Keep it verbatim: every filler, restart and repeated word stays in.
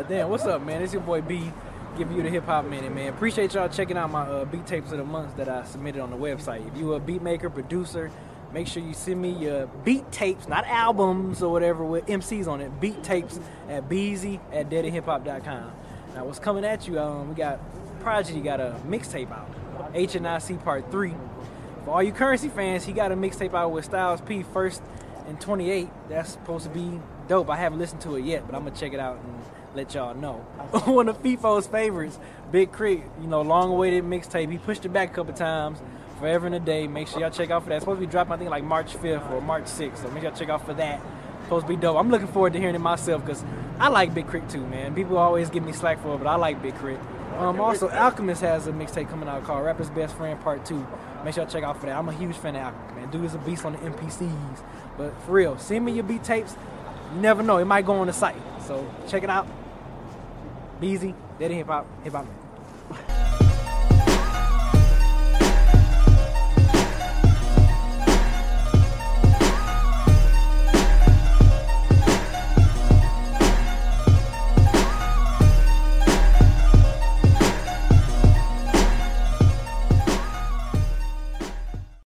Damn, what's up, man? It's your boy B, giving you the hip hop minute, man. Appreciate y'all checking out my uh, beat tapes of the months that I submitted on the website. If you a beat maker, producer, make sure you send me your beat tapes, not albums or whatever with M Cs on it. Beat tapes at beezy at deaded hip hop dot com. Now, what's coming at you? Um, we got Prodigy got a mixtape out, H N I C Part Three. For all you Currency fans, he got a mixtape out with Styles P, First and twenty-eight. That's supposed to be dope. I haven't listened to it yet, but I'm gonna check it out and let y'all know. One of FIFO's favorites, Big Crit, you know, long-awaited mixtape. He pushed it back a couple times. Forever and a Day. Make sure y'all check out for that. It's supposed to be dropping, I think, like March fifth or March sixth. So make sure y'all check out for that. It's supposed to be dope. I'm looking forward to hearing it myself because I like Big Crit too, man. People always give me slack for it, but I like Big Crit. Um, also, Alchemist has a mixtape coming out called Rapper's Best Friend Part two. Make sure y'all check out for that. I'm a huge fan of Alchemist, man. Dude is a beast on the M P Cs. But for real, send me your beat tapes. You never know. It might go on the site. So check it out. Beezy, Deaded Hip Hop, Hip Hop.